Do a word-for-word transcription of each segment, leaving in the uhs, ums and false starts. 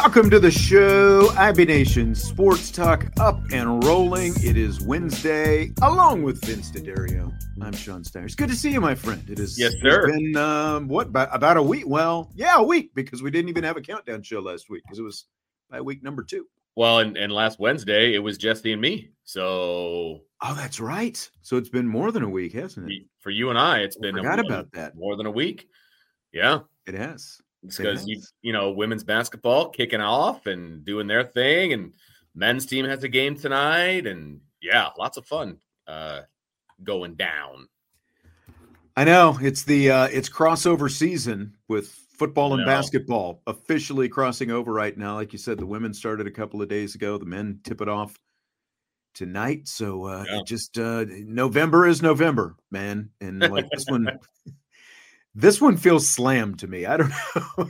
Welcome to the show, I B Nation Sports Talk up and rolling. It is Wednesday, along with Vince D'Addario. I'm Sean Steyer. It's good to see you, my friend. It is. Yes, sir. It's been um, what about, about a week? Well, yeah, a week because we didn't even have a countdown show last week because it was by week number two. Well, and, and last Wednesday it was Jesse and me. So, oh, that's right. So it's been more than a week, hasn't it? For you and I, it's been I forgot a, about that. More than a week. Yeah, it has. It's because you you know women's basketball kicking off and doing their thing, and men's team has a game tonight, and yeah, lots of fun uh, going down. I know it's the uh, it's crossover season with football and basketball officially crossing over right now. Like you said, the women started a couple of days ago. The men tip it off tonight. So uh, yeah. it just uh, November is November, man, and like this one. This one feels slammed to me. I don't know.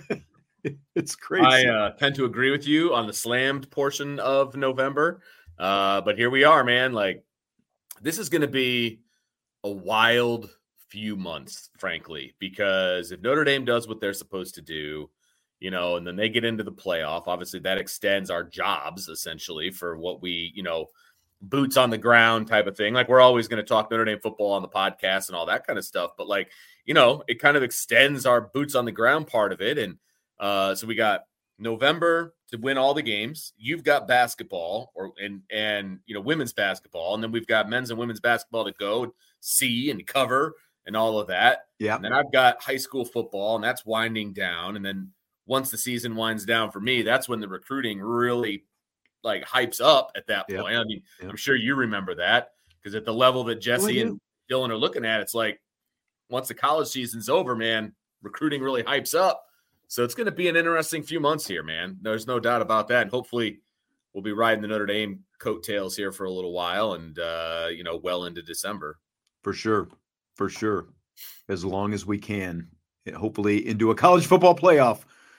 It's crazy. I uh, tend to agree with you on the slammed portion of November. Uh, but here we are, man. Like, this is going to be a wild few months, frankly, because if Notre Dame does what they're supposed to do, you know, and then they get into the playoff, obviously that extends our jobs essentially for what we, you know, boots on the ground type of thing. Like, we're always going to talk Notre Dame football on the podcast and all that kind of stuff. But like, you know, it kind of extends our boots on the ground part of it. And uh, so we got November to win all the games. You've got basketball or and, and, you know, women's basketball. And then we've got men's and women's basketball to go and see and cover and all of that. Yeah. And then I've got high school football, and that's winding down. And then once the season winds down for me, that's when the recruiting really like hypes up at that point. Yep. I mean, yep. I'm sure you remember that because at the level that Jesse oh, and Dylan are looking at, it's like once the college season's over, man, recruiting really hypes up. So it's going to be an interesting few months here, man. There's no doubt about that. And hopefully we'll be riding the Notre Dame coattails here for a little while and, uh, you know, well into December. For sure. For sure. As long as we can, hopefully into a college football playoff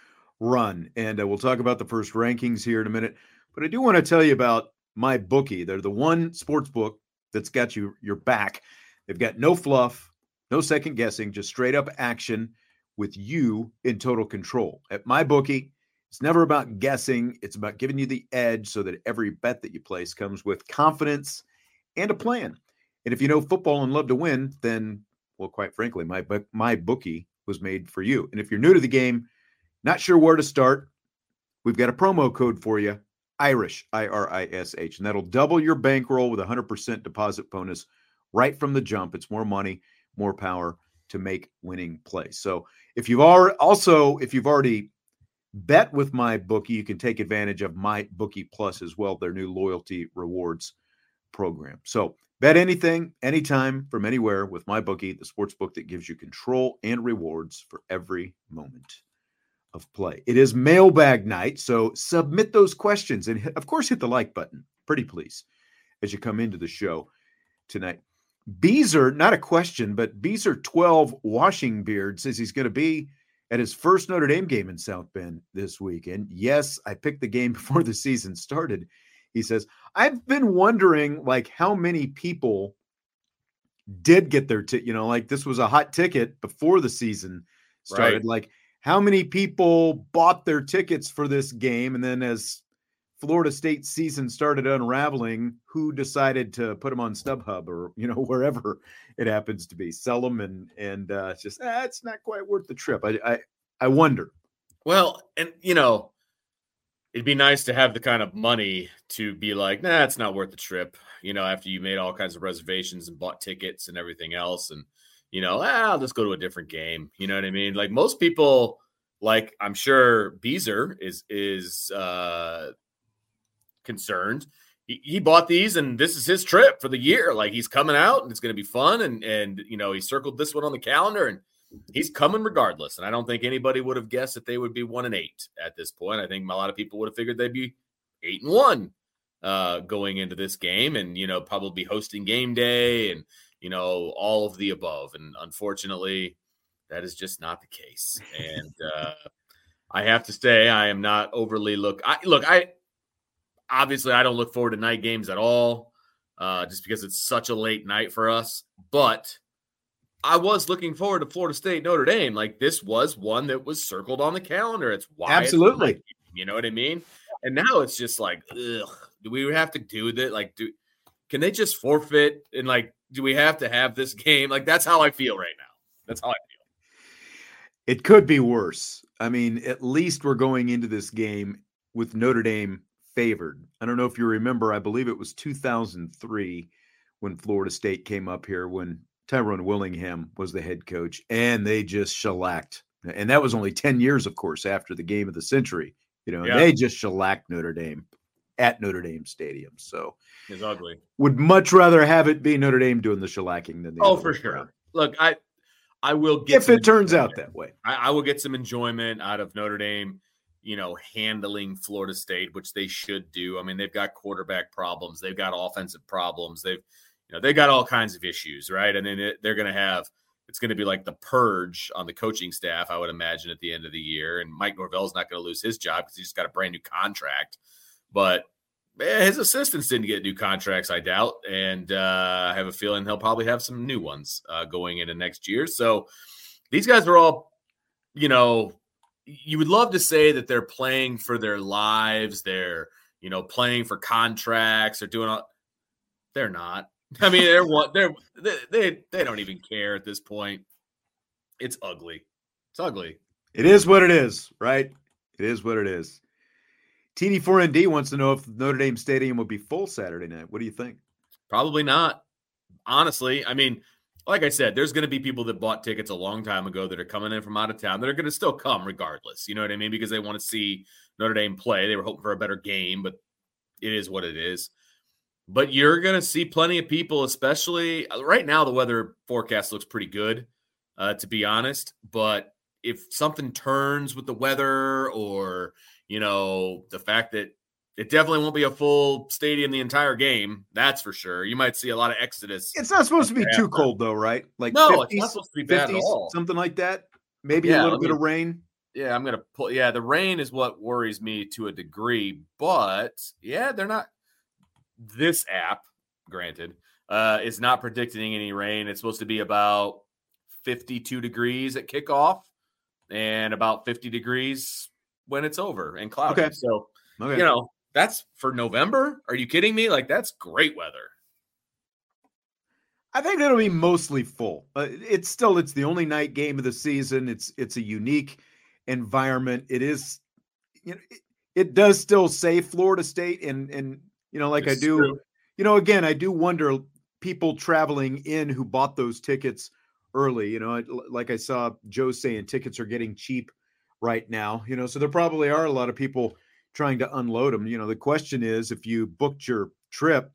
run. And uh, we'll talk about the first rankings here in a minute. But I do want to tell you about MyBookie. They're the one sports book that's got you your back. They've got no fluff, no second guessing, just straight up action with you in total control. At MyBookie, it's never about guessing. It's about giving you the edge so that every bet that you place comes with confidence and a plan. And if you know football and love to win, then, well, quite frankly, my MyBookie was made for you. And if you're new to the game, not sure where to start, we've got a promo code for you. Irish, I R I S H, and that'll double your bankroll with a one hundred percent deposit bonus right from the jump. It's more money, more power to make winning plays. So if you've already, also, if you've already bet with MyBookie, you can take advantage of MyBookie Plus as well, their new loyalty rewards program. So bet anything, anytime, from anywhere with MyBookie, the sports book that gives you control and rewards for every moment of play. It is mailbag night, so submit those questions and, of course, hit the like button, pretty please, as you come into the show tonight. Beezer, not a question, but Beezer twelve Washing Beard says he's going to be at his first Notre Dame game in South Bend this weekend. Yes, I picked the game before the season started. He says, I've been wondering, like, how many people did get their ticket, you know, like this was a hot ticket before the season started. Right. Like, how many people bought their tickets for this game? And then as Florida State season started unraveling, who decided to put them on StubHub or, you know, wherever it happens to be, sell them. And, and uh, it's just, ah, it's not quite worth the trip. I, I, I wonder. Well, and you know, it'd be nice to have the kind of money to be like, nah, it's not worth the trip. You know, after you made all kinds of reservations and bought tickets and everything else. And, you know, ah, I'll just go to a different game. You know what I mean? Like most people, like I'm sure Beezer is, is uh, concerned. He, he bought these and this is his trip for the year. Like he's coming out and it's going to be fun. And, and, you know, he circled this one on the calendar and he's coming regardless. And I don't think anybody would have guessed that they would be one and eight at this point. I think a lot of people would have figured they'd be eight and one uh, going into this game and, you know, probably hosting game day and, you know, all of the above. And unfortunately, that is just not the case. And uh, I have to say, I am not overly look. I, look, I obviously I don't look forward to night games at all, uh, just because it's such a late night for us. But I was looking forward to Florida State Notre Dame. Like this was one that was circled on the calendar. It's why absolutely. It's You know what I mean? And now it's just like, ugh, do we have to do that? Like, do can they just forfeit? And like, do we have to have this game? Like, that's how I feel right now. That's how I feel. It could be worse. I mean, at least we're going into this game with Notre Dame favored. I don't know if you remember, I believe it was two thousand three when Florida State came up here when Tyrone Willingham was the head coach, and they just shellacked. And that was only ten years, of course, after the game of the century. You know, yeah. They just shellacked Notre Dame at Notre Dame Stadium. So it's ugly. Would much rather have it be Notre Dame doing the shellacking than the Oh, for sure. Around. Look, I I will get if it turns out that way. I, I will get some enjoyment out of Notre Dame, you know, handling Florida State, which they should do. I mean, they've got quarterback problems, they've got offensive problems, they've you know they got all kinds of issues, right? And then it, they're going to have it's going to be like the purge on the coaching staff, I would imagine, at the end of the year. And Mike Norvell's not going to lose his job because he's got a brand new contract, but man, his assistants didn't get new contracts, I doubt. And uh, I have a feeling he'll probably have some new ones uh, going into next year. So these guys are all, you know, you would love to say that they're playing for their lives. They're, you know, playing for contracts. They're doing all, they're not. I mean, they're what they're they, they they don't even care at this point. It's ugly. It's ugly. It is what it is, right? It is what it is. T D four N D wants to know if Notre Dame Stadium will be full Saturday night. What do you think? Probably not. Honestly, I mean, like I said, there's going to be people that bought tickets a long time ago that are coming in from out of town that are going to still come regardless. You know what I mean? Because they want to see Notre Dame play. They were hoping for a better game, but it is what it is. But you're going to see plenty of people, especially right now. The weather forecast looks pretty good, uh, to be honest. But if something turns with the weather or, you know, the fact that it definitely won't be a full stadium the entire game, that's for sure. You might see a lot of exodus. It's not supposed to be too cold, though, right? Like no, fifties, it's not supposed to be bad fifties, at all. Something like that. Maybe yeah, a little I mean, bit of rain. Yeah, I'm going to pull. Yeah, the rain is what worries me to a degree. But, yeah, they're not. This app, granted, uh, is not predicting any rain. It's supposed to be about fifty-two degrees at kickoff and about fifty degrees when it's over and cloudy. Okay. So, okay. you know, that's for November. Are you kidding me? Like, that's great weather. I think it'll be mostly full. Uh, it's still, it's the only night game of the season. It's, it's a unique environment. It is, you know, it, it does still say Florida State and, and, you know, like It's I do, true. you know, again, I do wonder people traveling in who bought those tickets early, you know, like I saw Joe saying tickets are getting cheap right now, you know, so there probably are a lot of people trying to unload them. You know, the question is, if you booked your trip,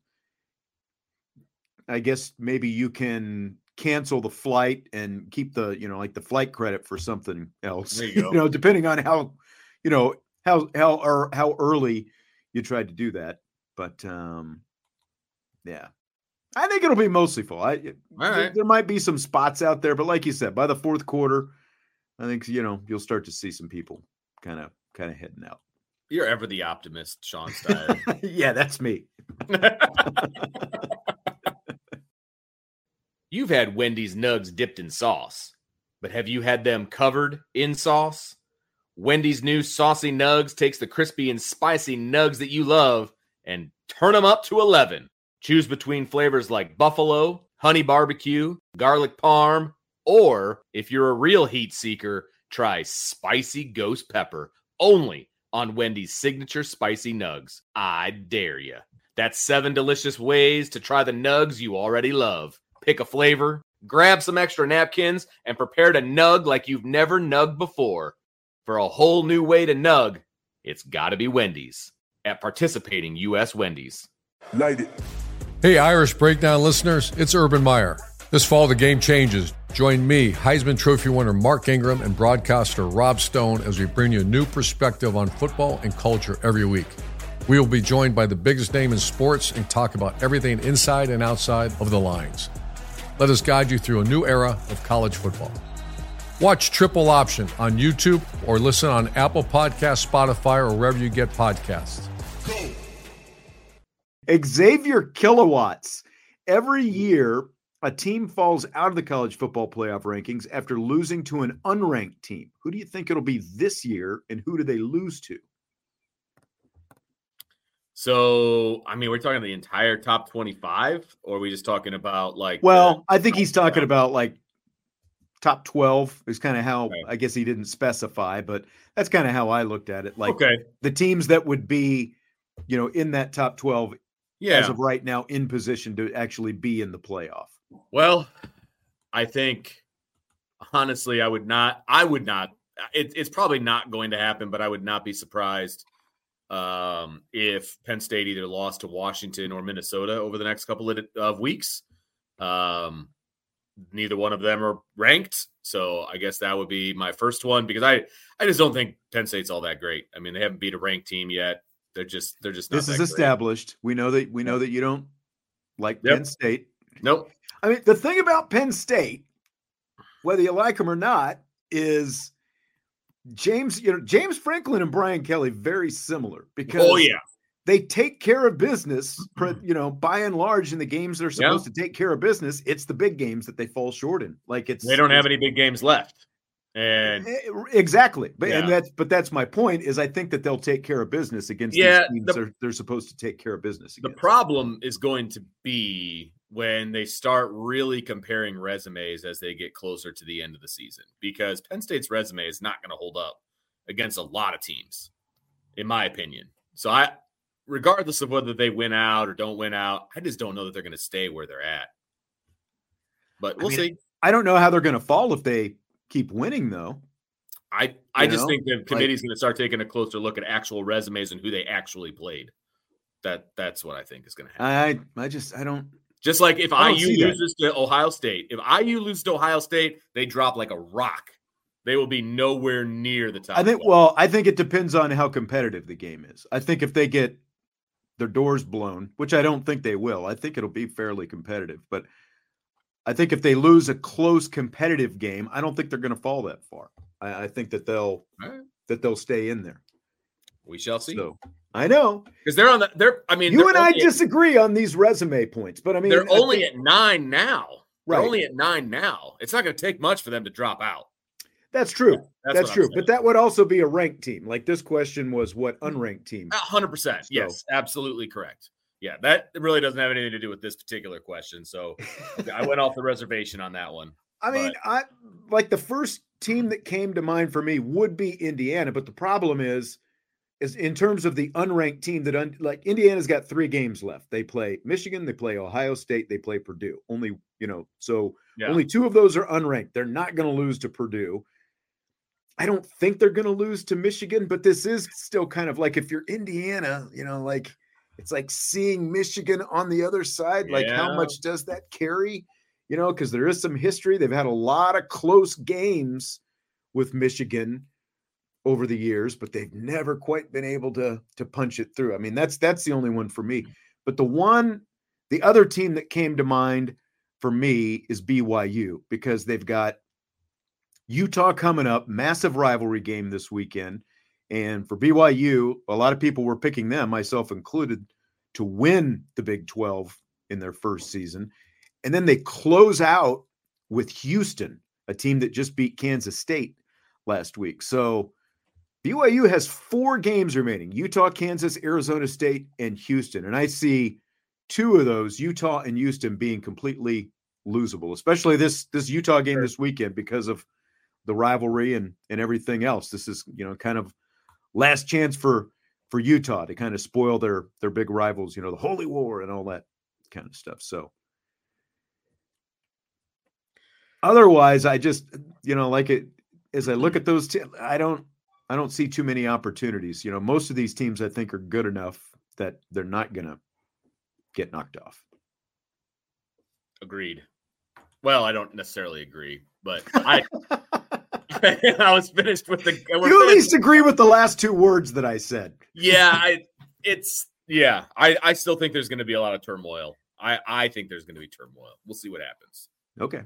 I guess maybe you can cancel the flight and keep the, you know, like the flight credit for something else, There you you, go. know, depending on how, you know, how, how, or how early you tried to do that. But, um, yeah, I think it'll be mostly full. I, there, right. there might be some spots out there, but like you said, by the fourth quarter, I think, you know, you'll start to see some people kind of, kind of heading out. You're ever the optimist, Sean Steyer. Yeah, that's me. You've had Wendy's nugs dipped in sauce, but have you had them covered in sauce? Wendy's new saucy nugs takes the crispy and spicy nugs that you love and turn them up to eleven. Choose between flavors like buffalo, honey barbecue, garlic parm, or if you're a real heat seeker, try spicy ghost pepper, only on Wendy's signature spicy nugs. I dare you. That's seven delicious ways to try the nugs you already love. Pick a flavor, grab some extra napkins, and prepare to nug like you've never nugged before. For a whole new way to nug, it's gotta be Wendy's at participating U S Wendy's. Light it. Hey, Irish Breakdown listeners, it's Urban Meyer. This fall, the game changes. Join me, Heisman Trophy winner Mark Ingram, and broadcaster Rob Stone as we bring you a new perspective on football and culture every week. We will be joined by the biggest name in sports and talk about everything inside and outside of the lines. Let us guide you through a new era of college football. Watch Triple Option on YouTube or listen on Apple Podcasts, Spotify, or wherever you get podcasts. Xavier Kilowatts. Every year, a team falls out of the college football playoff rankings after losing to an unranked team. Who do you think it'll be this year, and who do they lose to? So, I mean, we're talking the entire top twenty-five, or are we just talking about like? Well, the, I think he's talking yeah. about like top twelve is kind of how, okay. I guess he didn't specify, but that's kind of how I looked at it. Like okay. the teams that would be, you know, in that top twelve Yeah. as of right now in position to actually be in the playoff. Well, I think honestly, I would not, I would not, it, it's probably not going to happen, but I would not be surprised um, if Penn State either lost to Washington or Minnesota over the next couple of, of weeks. Um, neither one of them are ranked. So I guess that would be my first one, because I, I just don't think Penn State's all that great. I mean, they haven't beat a ranked team yet. They're just, they're just not This is that established. We know that, we know that you don't like Yep. Penn State. Nope. I mean, the thing about Penn State, whether you like them or not, is James, you know, James Franklin and Brian Kelly, very similar because Oh yeah. they take care of business, you know, by and large in the games they're supposed Yeah. to take care of business. It's the big games that they fall short in. Like it's, They don't have it's- any big games left. And exactly. But, and Yeah. that's, but that's my point is I think that they'll take care of business against Yeah, these teams the- they're, they're supposed to take care of business the against. problem is going to be when they start really comparing resumes as they get closer to the end of the season, because Penn State's resume is not going to hold up against a lot of teams, in my opinion. So I, regardless of whether they win out or don't win out, I just don't know that they're going to stay where they're at. But we'll I mean, see. I don't know how they're going to fall if they keep winning though. I, I You just know, think the like- committee's going to start taking a closer look at actual resumes and who they actually played. That that's what I think is going to happen. I, I just, I don't, Just like if I I don't U see that. loses to Ohio State, if I U loses to Ohio State, they drop like a rock. They will be nowhere near the top. I think, twelve. well, I think it depends on how competitive the game is. I think if they get their doors blown, which I don't think they will, I think it'll be fairly competitive. But I think if they lose a close competitive game, I don't think they're going to fall that far. I, I think that they'll Right. that they'll stay in there. we shall see. So I know Because they're on the. They're. I mean, you they're and I only at- disagree on these resume points, but I mean, They're I only think- at nine now. They're Right. only at nine now. It's not going to take much for them to drop out. that's true. That's That's, what I'm true. saying. But that would also be a ranked team. Like this question was what unranked team? A hundred percent. So- Yes, absolutely correct. Yeah, that really doesn't have anything to do with this particular question. So I went off the reservation on that one. I mean, I like the first team that came to mind for me would be Indiana, but the problem is, is in terms of the unranked team that un, like Indiana's got three games left. They play Michigan, they play Ohio State, they play Purdue. Only, you know, so Yeah. only two of those are unranked. They're not going to lose to Purdue. I don't think they're going to lose to Michigan, but this is still kind of like if you're Indiana, you know, like it's like seeing Michigan on the other side. Like how Yeah. much does that carry? You know, because there is some history. They've had a lot of close games with Michigan over the years, but they've never quite been able to to punch it through. I mean, that's that's the only one for me. But the one, the other team that came to mind for me is B Y U because they've got Utah coming up, massive rivalry game this weekend. And for B Y U, a lot of people were picking them, myself included, to win the Big twelve in their first season. And then they close out with Houston, a team that just beat Kansas State last week. So B Y U has four games remaining: Utah, Kansas, Arizona State, and Houston. And I see two of those, Utah and Houston, being completely losable, especially this, this Utah game this weekend because of the rivalry and, and everything else. This is, you know, kind of last chance for, for Utah to kind of spoil their, their big rivals, you know, the Holy War and all that kind of stuff. So otherwise, I just, you know, like it, as I look at those, t- I don't, I don't see too many opportunities. You know, most of these teams I think are good enough that they're not going to get knocked off. Agreed. Well, I don't necessarily agree, but I I was finished with the. we're You at finished- least agree with the last two words that I said. Yeah, I, it's yeah. I I still think there's going to be a lot of turmoil. I I think there's going to be turmoil. We'll see what happens. Okay.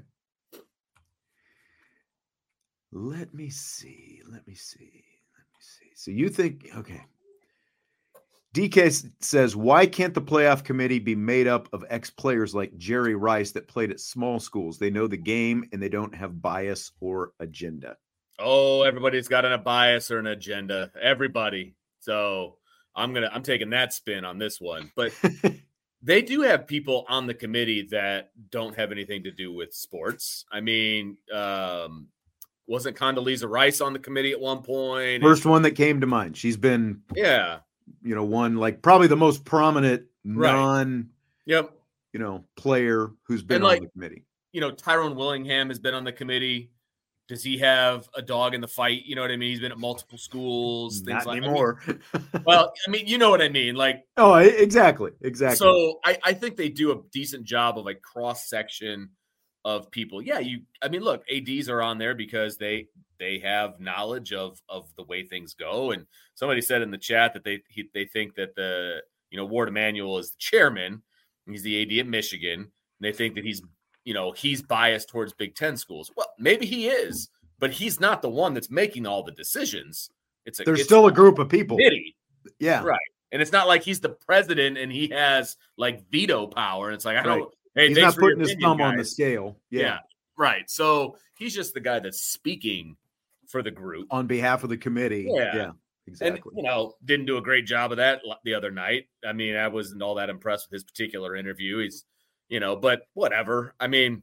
Let me see. Let me see. Let me see. So you think, okay. D K s- says, why can't the playoff committee be made up of ex-players like Jerry Rice that played at small schools? They know the game and they don't have bias or agenda. Oh, everybody's got a bias or an agenda. Everybody. So I'm gonna I'm taking that spin on this one. But they do have people on the committee that don't have anything to do with sports. I mean, um, wasn't Condoleezza Rice on the committee at one point? First one that came to mind. She's been, yeah, you know, one like probably the most prominent Right. non, yep. you know, player who's been And, on like, the committee. You know, Tyrone Willingham has been on the committee. Does he have a dog in the fight? You know what I mean? He's been at multiple schools. Things Not like anymore. I mean, well, I mean, you know what I mean? Like, oh, e- exactly, exactly. so I, I think they do a decent job of like cross section of people. Yeah, you. I mean, look, A Ds are on there because they they have knowledge of of the way things go. And somebody said in the chat that they he, they think that the you know Ward Emanuel is the chairman. He's the A D at Michigan. And they think that he's you know he's biased towards Big Ten schools. Well, maybe he is, but he's not the one that's making all the decisions. It's a, There's it's still a group of people. committee. Yeah, Right. And it's not like he's the president and he has like veto power. It's like, I don't, Right. hey, he's thanks not for your putting his opinion, thumb on the guys. scale. Yeah. Yeah. Right. So he's just the guy that's speaking for the group. On behalf of the committee. Yeah. Yeah, And, exactly. you know, didn't do a great job of that l- the other night. I mean, I wasn't all that impressed with his particular interview. He's, you know, but whatever. I mean,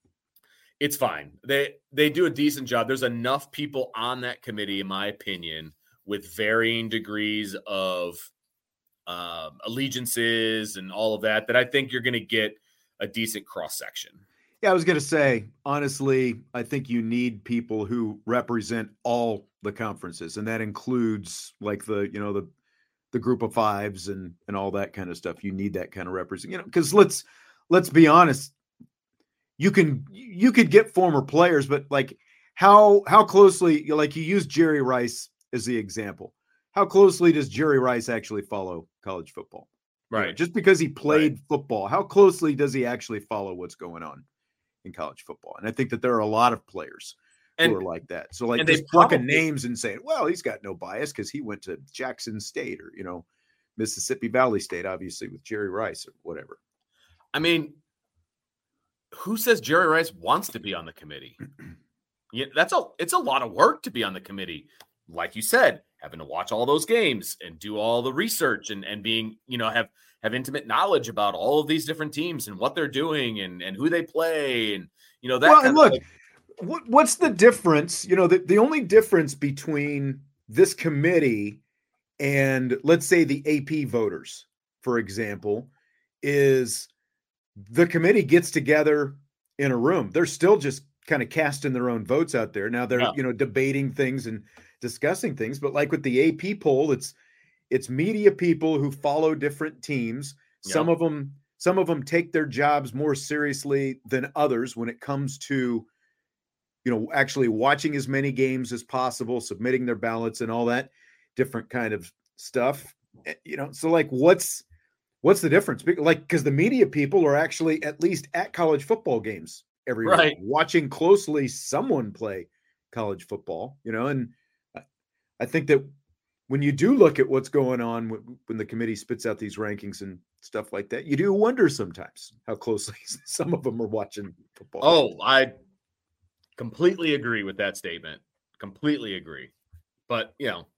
it's fine. They they do a decent job. There's enough people on that committee, in my opinion, with varying degrees of um, allegiances and all of that, that I think you're going to get a decent cross section. Yeah, I was going to say, honestly, I think you need people who represent all the conferences, and that includes like the, you know, the the group of fives and and all that kind of stuff. You need that kind of represent, you know, because let's let's be honest, you can you could get former players, but like how how closely, like you use Jerry Rice as the example. How closely does Jerry Rice actually follow college football? You know, Right. just because he played Right. football, how closely does he actually follow what's going on in college football? And I think that there are a lot of players And, who are like that. So like and they just plucking probably- names and saying, well, he's got no bias because he went to Jackson State or, you know, Mississippi Valley State, obviously with Jerry Rice or whatever. I mean, who says Jerry Rice wants to be on the committee? Yeah, that's a it's a lot of work to be on the committee. Like you said, having to watch all those games and do all the research and, and being, you know, have have intimate knowledge about all of these different teams and what they're doing and, and who they play and you know that Well, kind and of look, like, what, what's the difference? You know, the, the only difference between this committee and let's say the A P voters, for example, is the committee gets together in a room. They're still just kind of casting their own votes out there. Now they're, Yeah. you know, debating things and discussing things, but like with the A P poll, it's it's media people who follow different teams. Some Yep. of them some of them take their jobs more seriously than others when it comes to, you know, actually watching as many games as possible, submitting their ballots and all that different kind of stuff. Eh, You know, so like what's what's the difference? Bec- Like because the media people are actually at least at college football games every week, Right. watching closely someone play college football, you know, and I- I think that when you do look at what's going on when, when the committee spits out these rankings and stuff like that, you do wonder sometimes how closely some of them are watching football. oh, I completely agree with that statement. Completely agree. But you know,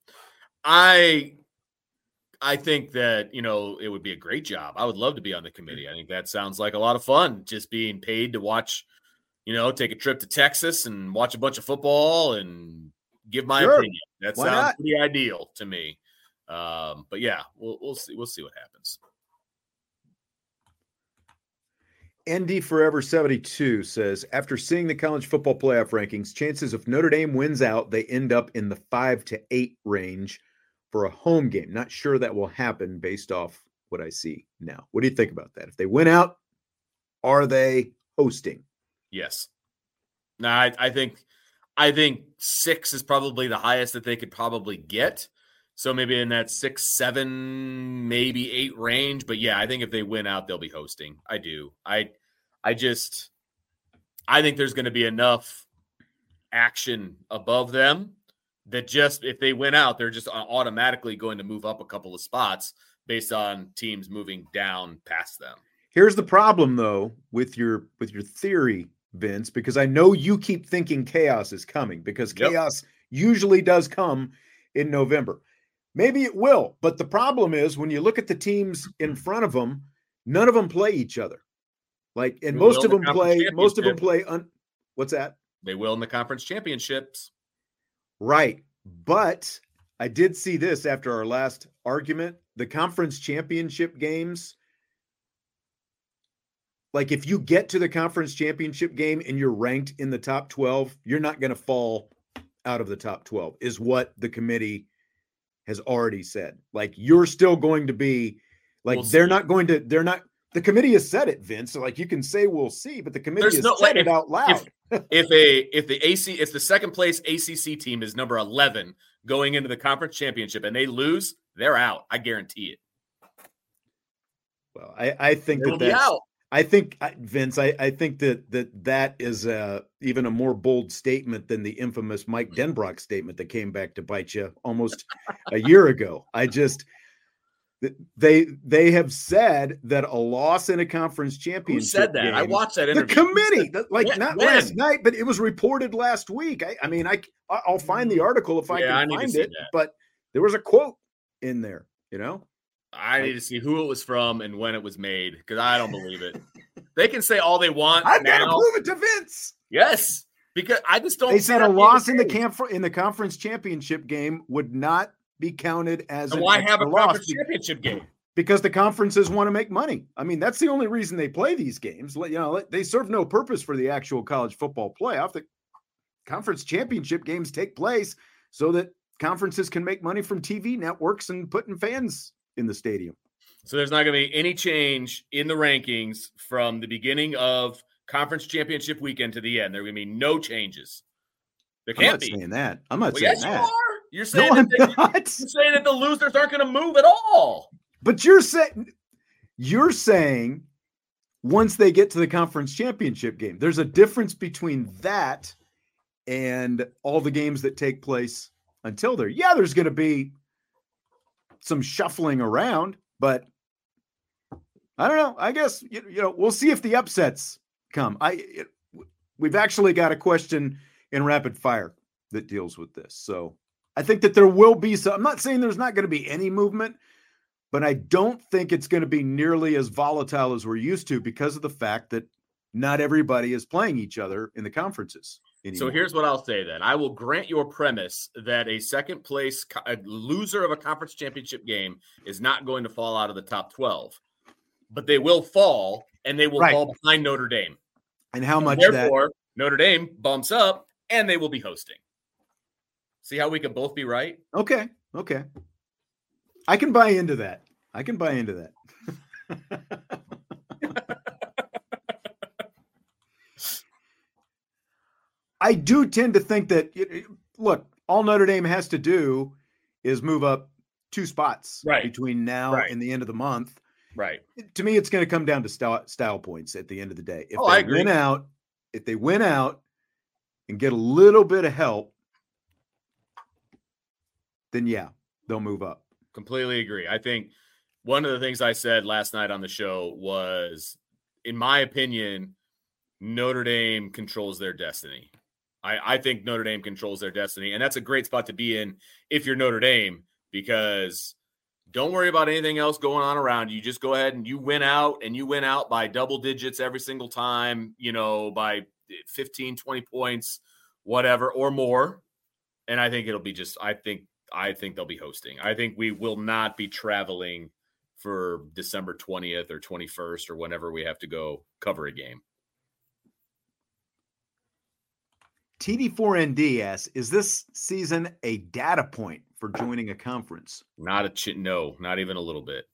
I I think that, you know, it would be a great job. I would love to be on the committee. I think that sounds like a lot of fun, just being paid to watch, you know, take a trip to Texas and watch a bunch of football and give my Sure. opinion. That Why sounds not? pretty ideal to me. Um, but yeah, we'll we'll see we'll see what happens. N D Forever seventy-two says, after seeing the college football playoff rankings, chances if Notre Dame wins out, they end up in the five to eight range for a home game. Not sure that will happen based off what I see now. What do you think about that? If they win out, are they hosting? Yes. No, I, I think I think six is probably the highest that they could probably get. So maybe in that six, seven, maybe eight range. But yeah, I think if they win out, they'll be hosting. I do. I I just I think there's going to be enough action above them that just if they win out, they're just automatically going to move up a couple of spots based on teams moving down past them. Here's the problem, though, with your with your theory, Vince, because I know you keep thinking chaos is coming because Yep. chaos usually does come in November. Maybe it will. But the problem is when you look at the teams in front of them, none of them play each other. Like, and They most will of in the them play, conference most of them championship. play. Un, what's that? They will in the conference championships. Right. But I did see this after our last argument. The conference championship games, like if you get to the conference championship game and you're ranked in the top twelve, you're not going to fall out of the top twelve, is what the committee has already said. Like you're still going to be like, We'll they're see. not going to, they're not, the committee has said it, Vince. So like you can say we'll see, but the committee There's has no- said if- it out loud. If, if a if the A C if the second place A C C team is number eleven going into the conference championship and they lose, they're out. I guarantee it. Well, I, I think They that will be that's, out. I think I- Vince, I, I think that that that is uh, even a more bold statement than the infamous Mike Denbrock statement that came back to bite you almost a year ago. I just they they have said that a loss in a conference Who championship said that? game, I watched that the interview. committee, that- like When- not when? last night, but it was reported last week. I, I mean, I I'll find the article if I Yeah, I can need to find see it, that. but there was a quote in there, you know. I need to see who it was from and when it was made because I don't believe it. They can say all they want I've got to now. prove it to Vince. Yes, because I just don't. They see said that a being loss in the case. camp in the conference championship game would not be counted as And an why have a extra loss conference be- championship game? because the conferences want to make money. I mean, that's the only reason they play these games. Like, you know, they serve no purpose for the actual college football playoff. The conference championship games take place so that conferences can make money from T V networks and putting fans in the stadium. So there's not going to be any change in the rankings from the beginning of conference championship weekend to the end. There are going to be no changes. There I'm can't not be. saying that. I'm not Well, saying yes, you that. are. You're saying, No, I'm that they- not. you're saying that the losers aren't going to move at all. But you're saying you're saying once they get to the conference championship game, there's a difference between that and all the games that take place until there. Yeah, there's going to be some shuffling around, but I don't know. I guess you, you know we'll see if the upsets come. I it, we've actually got a question in rapid fire that deals with this, so I think that there will be some. I'm not saying there's not going to be any movement. But I don't think it's going to be nearly as volatile as we're used to because of the fact that not everybody is playing each other in the conferences anymore. So here's what I'll say then. I will grant your premise that a second place co- a loser of a conference championship game is not going to fall out of the top twelve. But they will fall, and they will Right. fall behind Notre Dame. And how much Therefore, that Notre Dame bumps up, and they will be hosting. See how we can both be right? okay, okay. I can buy into that. I can buy into that. I do tend to think that look, all Notre Dame has to do is move up two spots Right. between now Right. and the end of the month. Right. To me, it's going to come down to style, style points at the end of the day. If Oh, they I agree. win out, if they win out and get a little bit of help, then yeah, they'll move up. Completely agree. I think one of the things I said last night on the show was, in my opinion, Notre Dame controls their destiny. I, I think Notre Dame controls their destiny, and that's a great spot to be in if you're Notre Dame, because don't worry about anything else going on around you. Just go ahead and you win out, and you win out by double digits every single time, you know, by fifteen, twenty points, whatever, or more. And I think it'll be just, I think, I think they'll be hosting. I think we will not be traveling for December twentieth or twenty-first or whenever we have to go cover a game. T D four N D asks, is this season a data point for joining a conference? Not a ch- no, not even a little bit.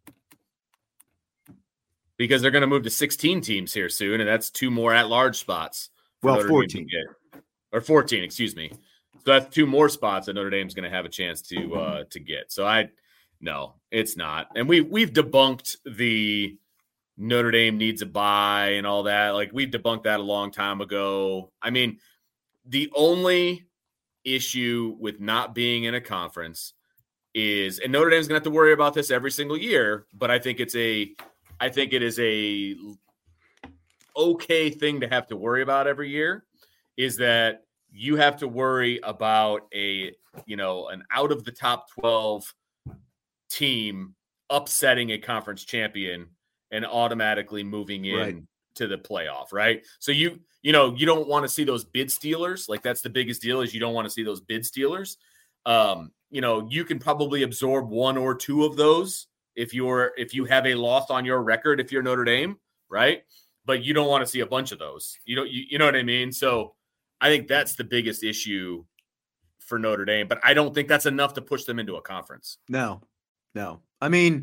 Because they're going to move to sixteen teams here soon, and that's two more at-large spots. for Well, Notre Dame to fourteen. get. Or fourteen, excuse me. So that's two more spots that Notre Dame's going to have a chance to uh, to get. So I, no, it's not. And we we've debunked the Notre Dame needs a bye and all that. Like we debunked that a long time ago. I mean, the only issue with not being in a conference is, and Notre Dame's going to have to worry about this every single year, but I think it's a, I think it is a okay thing to have to worry about every year, is that you have to worry about a, you know, an out of the top twelve team upsetting a conference champion and automatically moving in Right. to the playoff, right? So you, you know, you don't want to see those bid stealers. Like that's the biggest deal is you don't want to see those bid stealers. Um, you know, you can probably absorb one or two of those if you're, if you have a loss on your record, if you're Notre Dame, right? But you don't want to see a bunch of those. You don't, you, you know what I mean? So I think that's the biggest issue for Notre Dame, but I don't think that's enough to push them into a conference. No, no. I mean,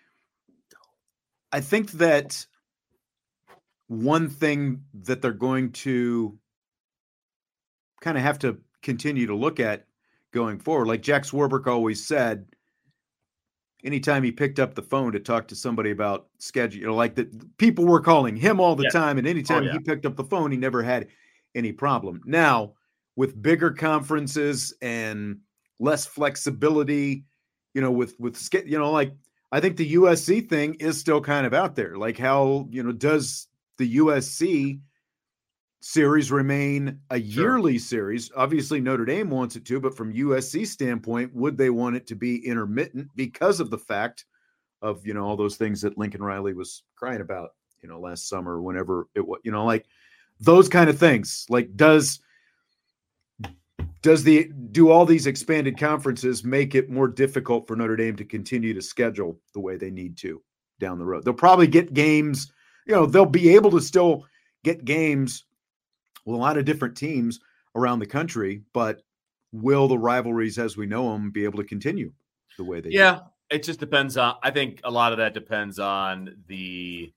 I think that one thing that they're going to kind of have to continue to look at going forward, like Jack Swarbrick always said, anytime he picked up the phone to talk to somebody about schedule, you know, like that people were calling him all the Yeah. time. And anytime Oh, yeah. he picked up the phone, he never had any problem. Now, with bigger conferences and less flexibility, you know, with, with, sch- you know, like I think the U S C thing is still kind of out there. Like how, you know, does the U S C series remain a Sure. yearly series? Obviously Notre Dame wants it to, but from U S C standpoint, would they want it to be intermittent because of the fact of, you know, all those things that Lincoln Riley was crying about, you know, last summer, whenever it was, you know, like those kind of things. Like does, does the, do all these expanded conferences make it more difficult for Notre Dame to continue to schedule the way they need to down the road? They'll probably get games, you know, they'll be able to still get games with a lot of different teams around the country, but will the rivalries as we know them be able to continue the way they Yeah, do? it just depends on, I think a lot of that depends on the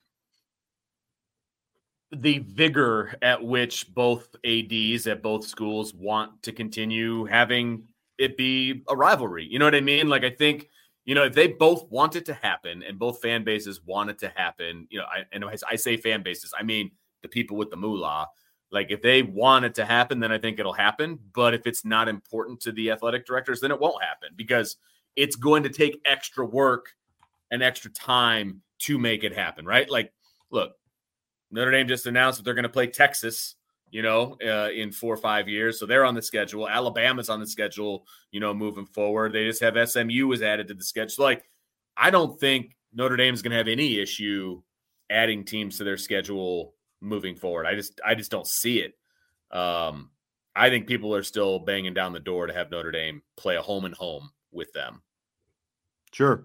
the vigor at which both A Ds at both schools want to continue having it be a rivalry. You know what I mean? Like, I think, you know, if they both want it to happen and both fan bases want it to happen, you know, I, and I say fan bases, I mean the people with the moolah. Like, if they want it to happen, then I think it'll happen. But if it's not important to the athletic directors, then it won't happen because it's going to take extra work and extra time to make it happen, right? Like, look, Notre Dame just announced that they're going to play Texas, you know, uh, in four or five years. So they're on the schedule. Alabama's on the schedule, you know, moving forward. They just have S M U was added to the schedule. So, like, I don't think Notre Dame's going to have any issue adding teams to their schedule moving forward. I just, I just don't see it. Um, I think people are still banging down the door to have Notre Dame play a home and home with them. Sure.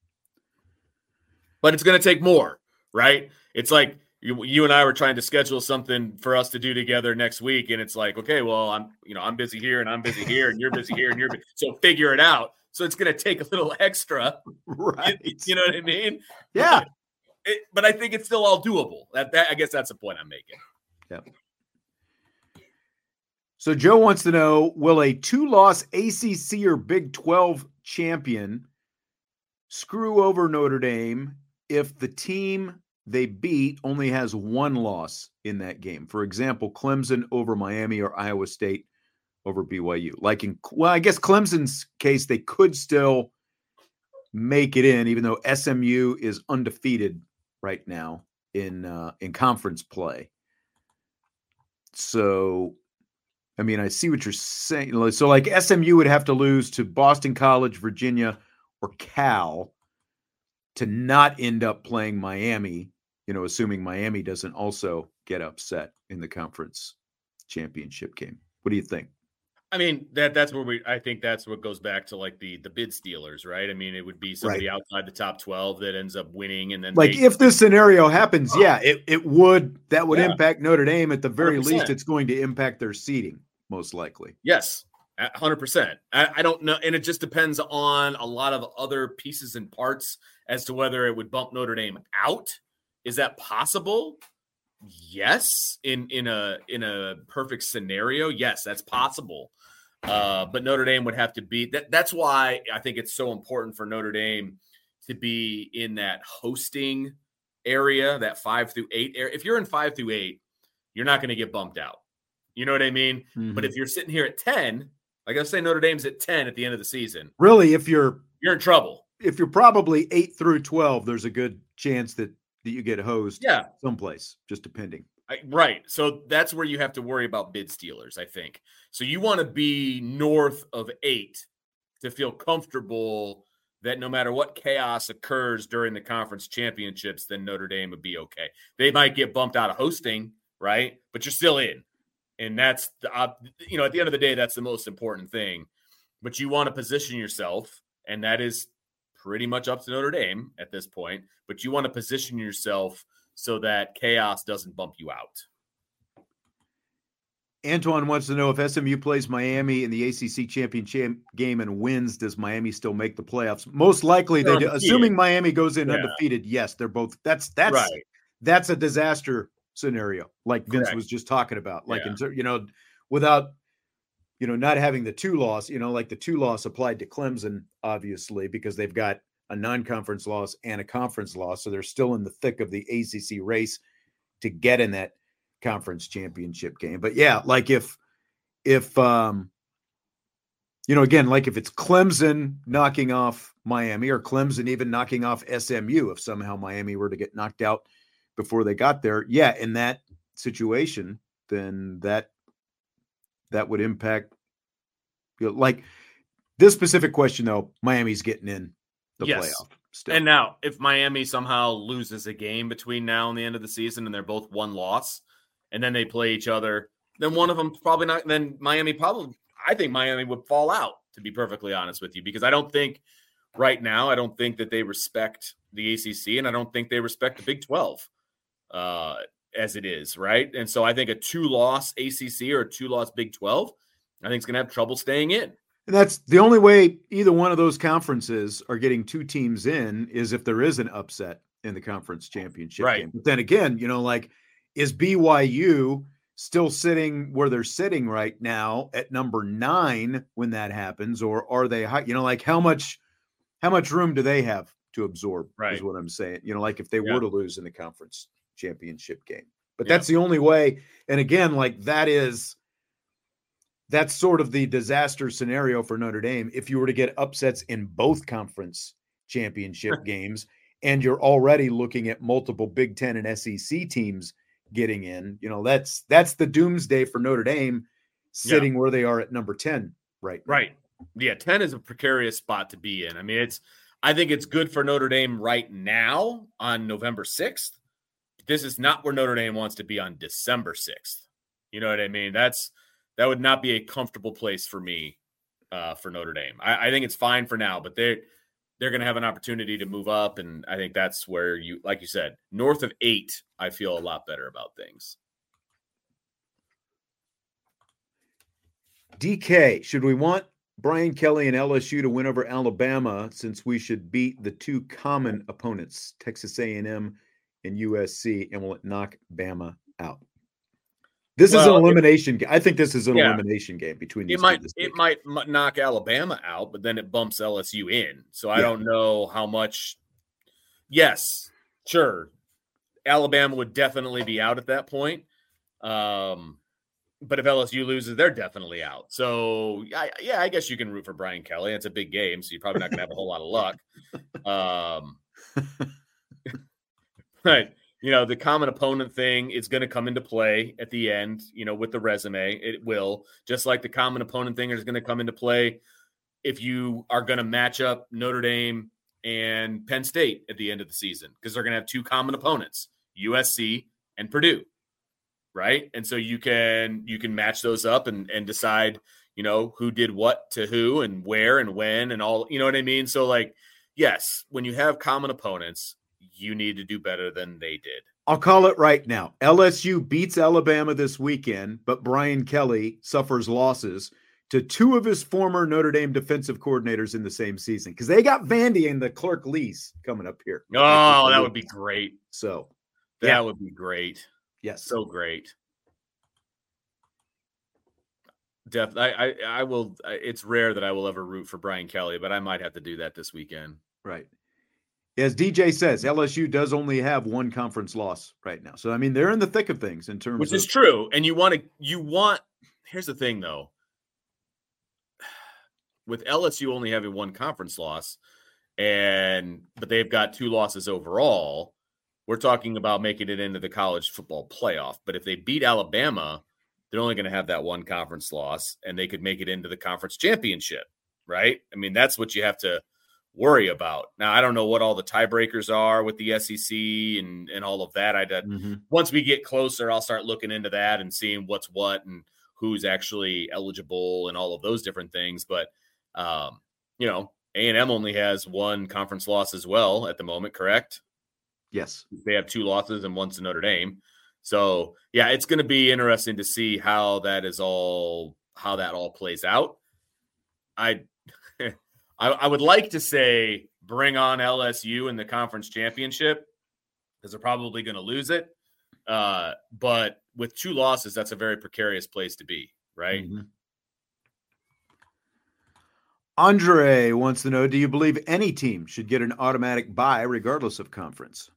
But it's going to take more, right? It's like, You, you and I were trying to schedule something for us to do together next week. And it's like, okay, well, I'm, you know, I'm busy here and I'm busy here and you're busy here and you're busy. So figure it out. So it's going to take a little extra. Right. You, you know what I mean? Yeah. But, it, but I think it's still all doable. That, that I guess that's the point I'm making. Yeah. So Joe wants to know, will a two-loss A C C or Big twelve champion screw over Notre Dame if the team they beat only has one loss in that game? For example, Clemson over Miami or Iowa State over B Y U. Like in, well, I guess Clemson's case, they could still make it in, even though S M U is undefeated right now in uh, in conference play. So, I mean, I see what you're saying. So, like S M U would have to lose to Boston College, Virginia, or Cal to not end up playing Miami, you know, assuming Miami doesn't also get upset in the conference championship game. What do you think? I mean, that that's where we, I think that's what goes back to like the, the bid stealers, right? I mean, it would be somebody Right. outside the top twelve that ends up winning. And then Like they, if this scenario happens, yeah, it, it would, that would Yeah. impact Notre Dame. At the very one hundred percent. least, it's going to impact their seeding, most likely. yes, a hundred percent. I, I don't know. And it just depends on a lot of other pieces and parts as to whether it would bump Notre Dame out. Is that possible? Yes. In, in a, in a perfect scenario. Yes, that's possible. Uh, but Notre Dame would have to be that. That's why I think it's so important for Notre Dame to be in that hosting area, that five through eight area. If you're in five through eight, you're not going to get bumped out. You know what I mean? Mm-hmm. But if you're sitting here at ten, like I say, Notre Dame's at ten at the end of the season. Really, if you're You're in trouble. if you're probably eight through twelve, there's a good chance that, that you get hosed Yeah. someplace, just depending. I, right. So that's where you have to worry about bid stealers, I think. So you want to be north of eight to feel comfortable that no matter what chaos occurs during the conference championships, then Notre Dame would be okay. They might get bumped out of hosting, right? But you're still in. And that's, the, uh, you know, at the end of the day, that's the most important thing. But you want to position yourself, and that is pretty much up to Notre Dame at this point. But you want to position yourself so that chaos doesn't bump you out. Antoine wants to know if S M U plays Miami in the A C C championship game and wins, does Miami still make the playoffs? Most likely they do. Assuming Miami goes in yeah. undefeated, yes, they're both. That's that's right. That's a disaster scenario, like Vince Correct. was just talking about. Like, yeah. in, you know, without, you know, not having the two loss, you know, like the two loss applied to Clemson, obviously, because they've got a non-conference loss and a conference loss. So they're still in the thick of the A C C race to get in that conference championship game. But yeah, like if, if, um, you know, again, like if it's Clemson knocking off Miami or Clemson even knocking off S M U, if somehow Miami were to get knocked out before they got there, yeah, in that situation, then that, that would impact, you know, like this specific question though, Miami's getting in the yes. playoff. Still. And now if Miami somehow loses a game between now and the end of the season and they're both one loss, and then they play each other, then one of them probably not. Then Miami probably, I think Miami would fall out, to be perfectly honest with you, because I don't think right now, I don't think that they respect the A C C, and I don't think they respect the Big twelve uh, as it is, right? And so I think a two-loss A C C or a two-loss Big twelve, I think is going to have trouble staying in. And that's the only way either one of those conferences are getting two teams in is if there is an upset in the conference championship right. game. But then again, you know, like, is B Y U still sitting where they're sitting right now at number nine when that happens, or are they high? You know, like how much, how much room do they have to absorb? Right. Is what I'm saying. You know, like if they yeah. were to lose in the conference championship game, but yeah. that's the only way. And again, like that is, that's sort of the disaster scenario for Notre Dame. If you were to get upsets in both conference championship games, and you're already looking at multiple Big Ten and S E C teams getting in, you know, that's that's the doomsday for Notre Dame sitting yeah. where they are at number ten right now. Right. Yeah, ten is a precarious spot to be in. I mean, it's I think it's good for Notre Dame right now on November sixth. This is not where Notre Dame wants to be on December sixth. You know what I mean? That's that would not be a comfortable place for me uh, for Notre Dame. I, I think it's fine for now, but they're they're going to have an opportunity to move up, and I think that's where you, like you said, north of eight, I feel a lot better about things. D K, should we want Brian Kelly and L S U to win over Alabama since we should beat the two common opponents, Texas A and M and U S C, and will it knock Bama out? This well, is an elimination game. I think this is an yeah, elimination game between these it might, two. It might knock Alabama out, but then it bumps L S U in. So I yeah. don't know how much. Yes, sure. Alabama would definitely be out at that point. Um, but if L S U loses, they're definitely out. So, I, yeah, I guess you can root for Brian Kelly. It's a big game, so you're probably not going to have a whole lot of luck. Um, right. You know, the common opponent thing is going to come into play at the end, you know, with the resume. It will. Just like the common opponent thing is going to come into play if you are going to match up Notre Dame and Penn State at the end of the season, because they're going to have two common opponents, U S C and Purdue, right? And so you can you can match those up and, and decide, you know, who did what to who and where and when and all, you know what I mean? So, like, yes, when you have common opponents, you need to do better than they did. I'll call it right now. L S U beats Alabama this weekend, but Brian Kelly suffers losses to two of his former Notre Dame defensive coordinators in the same season, because they got Vandy and the Clark Lees coming up here. Oh, that would be great. So that yeah. would be great. Yes. So great. Def, I, I, I will. It's rare that I will ever root for Brian Kelly, but I might have to do that this weekend. Right. As D J says, L S U does only have one conference loss right now. So, I mean, they're in the thick of things in terms Which of. Which is true. And you want to, you want, here's the thing though. With L S U only having one conference loss, and, but they've got two losses overall, we're talking about making it into the college football playoff. But if they beat Alabama, they're only going to have that one conference loss, and they could make it into the conference championship, right? I mean, that's what you have to worry about. Now, I don't know what all the tiebreakers are with the S E C and, and all of that. I did, mm-hmm. Once we get closer, I'll start looking into that and seeing what's what and who's actually eligible and all of those different things. But, um, you know, A and M only has one conference loss as well at the moment, correct? Yes. They have two losses and one's to Notre Dame. So, yeah, it's going to be interesting to see how that is all, how that all plays out. I, I, I would like to say bring on L S U in the conference championship because they're probably going to lose it. Uh, but with two losses, that's a very precarious place to be, right? Mm-hmm. Andre wants to know, do you believe any team should get an automatic bye regardless of conference?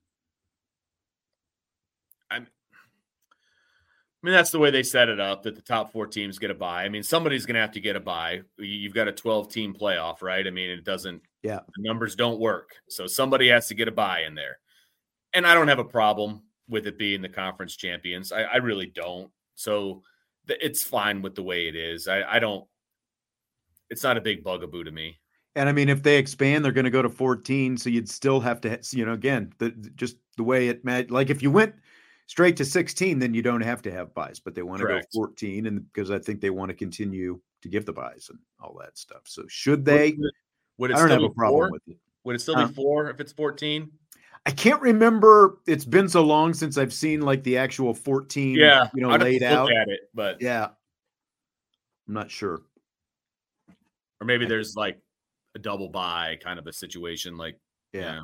I'm, I mean, that's the way they set it up, that the top four teams get a bye. I mean, somebody's going to have to get a bye. You've got a twelve-team playoff, right? I mean, it doesn't – yeah, the numbers don't work. So somebody has to get a bye in there. And I don't have a problem with it being the conference champions. I, I really don't. So th- it's fine with the way it is. I, I don't – it's not a big bugaboo to me. And, I mean, if they expand, they're going to go to fourteen, so you'd still have to – you know, again, the, just the way it – like if you went – straight to sixteen, then you don't have to have buys, but they want to Correct. go fourteen, and because I think they want to continue to give the buys and all that stuff. So should they? Would it, would it I don't still have be a problem four? with it. Would it still huh? be four if it's fourteen? I can't remember. It's been so long since I've seen like the actual fourteen. Yeah, you know, I'd laid have to out. look at it, but yeah, I'm not sure. Or maybe there's like a double buy kind of a situation. Like, yeah. yeah.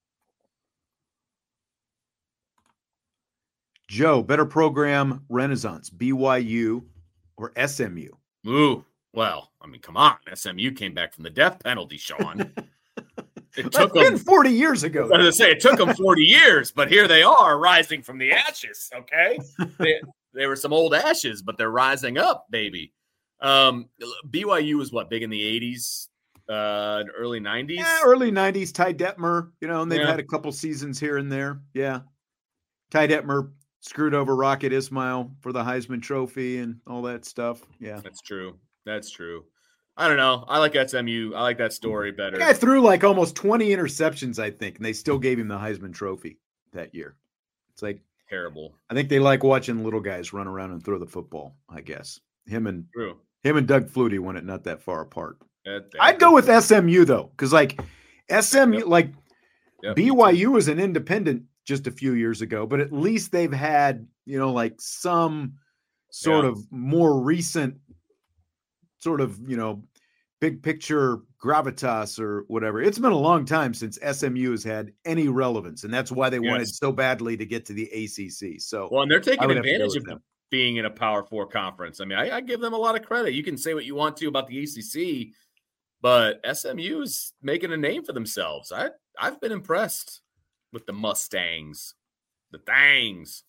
Joe, better program, Renaissance, B Y U or S M U? Ooh, well, I mean, come on. S M U came back from the death penalty, Sean. It took them forty years ago. I was going to say, it took them forty years, but here they are rising from the ashes, okay? they, they were some old ashes, but they're rising up, baby. Um, B Y U was what, big in the eighties, uh, early nineties? Yeah, early nineties, Ty Detmer, you know, and they've yeah. had a couple seasons here and there. Yeah. Ty Detmer screwed over Rocket Ismail for the Heisman Trophy and all that stuff. Yeah. That's true. That's true. I don't know. I like S M U. I like that story better. The guy threw like almost twenty interceptions, I think, and they still gave him the Heisman Trophy that year. It's like terrible. I think they like watching little guys run around and throw the football, I guess. Him and true. him and Doug Flutie won it not that far apart. That, that, I'd go with S M U though, because like S M U, yep. like yep. B Y U was an independent just a few years ago, but at least they've had, you know, like some sort yeah. of more recent sort of, you know, big picture gravitas or whatever. It's been a long time since S M U has had any relevance, and that's why they yes. wanted so badly to get to the A C C. So, well, and they're taking advantage of them. being in a Power Four conference. I mean, I, I give them a lot of credit. You can say what you want to about the A C C, but S M U is making a name for themselves. I I've been impressed with the Mustangs, the Thangs.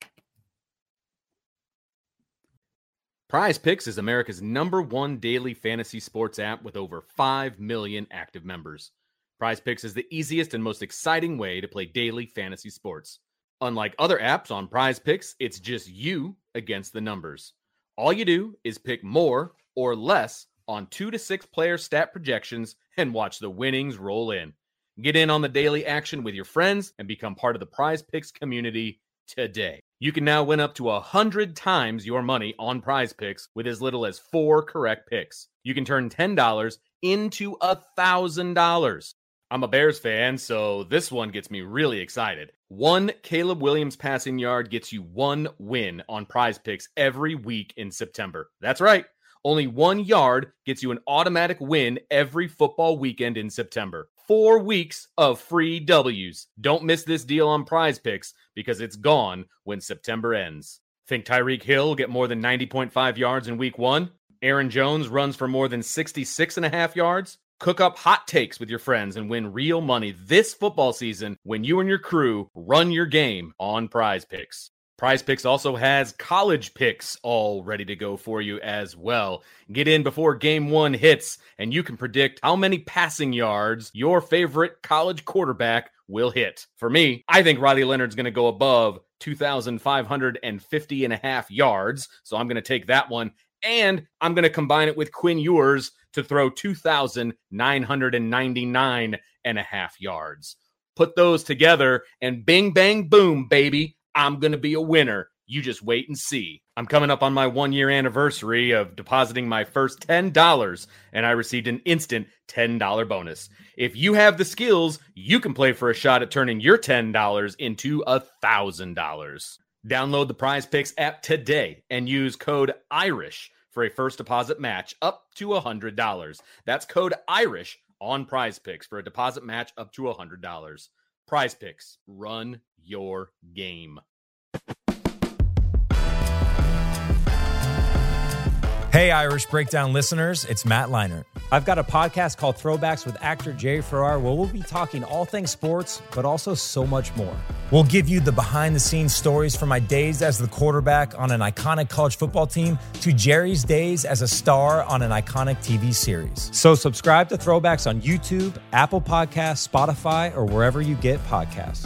Prize Picks is America's number one daily fantasy sports app with over five million active members. Prize Picks is the easiest and most exciting way to play daily fantasy sports. Unlike other apps on Prize Picks, it's just you against the numbers. All you do is pick more or less on two to six player stat projections and watch the winnings roll in. Get in on the daily action with your friends and become part of the Prize Picks community today. You can now win up to one hundred times your money on Prize Picks with as little as four correct picks. You can turn ten dollars into one thousand dollars. I'm a Bears fan, so this one gets me really excited. One Caleb Williams passing yard gets you one win on Prize Picks every week in September. That's right. Only one yard gets you an automatic win every football weekend in September. Four weeks of free W's. Don't miss this deal on Prize Picks because it's gone when September ends. Think Tyreek Hill will get more than ninety point five yards in week one? Aaron Jones runs for more than sixty-six and a half yards? Cook up hot takes with your friends and win real money this football season when you and your crew run your game on Prize Picks. Prize Picks also has college picks all ready to go for you as well. Get in before game one hits, and you can predict how many passing yards your favorite college quarterback will hit. For me, I think Riley Leonard's going to go above two thousand five hundred fifty and a half yards. So I'm going to take that one. And I'm going to combine it with Quinn Ewers to throw two thousand nine hundred ninety-nine and a half yards. Put those together and bing, bang, boom, baby. I'm going to be a winner. You just wait and see. I'm coming up on my one-year anniversary of depositing my first ten dollars, and I received an instant ten dollars bonus. If you have the skills, you can play for a shot at turning your ten dollars into one thousand dollars. Download the Prize Picks app today and use code IRISH for a first deposit match up to one hundred dollars. That's code IRISH on Prize Picks for a deposit match up to one hundred dollars. Prize Picks, run your game. Hey, Irish Breakdown listeners, it's Matt Leinart. I've got a podcast called Throwbacks with actor Jerry Ferrara where we'll be talking all things sports, but also so much more. We'll give you the behind-the-scenes stories from my days as the quarterback on an iconic college football team to Jerry's days as a star on an iconic T V series. So subscribe to Throwbacks on YouTube, Apple Podcasts, Spotify, or wherever you get podcasts.